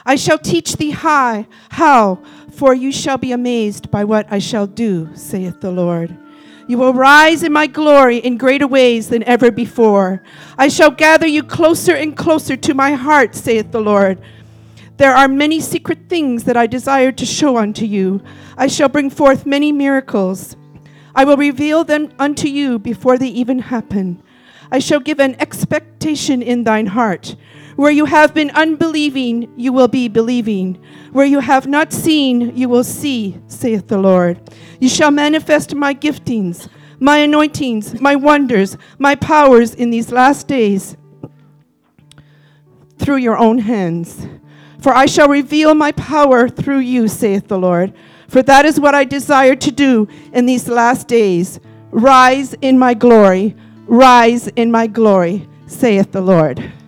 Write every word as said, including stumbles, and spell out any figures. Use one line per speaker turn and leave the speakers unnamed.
I shall teach thee high, how, for you shall be amazed by what I shall do, saith the Lord. You will rise in my glory in greater ways than ever before. I shall gather you closer and closer to my heart, saith the Lord. There are many secret things that I desire to show unto you. I shall bring forth many miracles. I will reveal them unto you before they even happen. I shall give an expectation in thine heart. Where you have been unbelieving, you will be believing. Where you have not seen, you will see, saith the Lord. You shall manifest my giftings, my anointings, my wonders, my powers in these last days through your own hands. For I shall reveal my power through you, saith the Lord. For that is what I desire to do in these last days. Rise in my glory, rise in my glory, saith the Lord.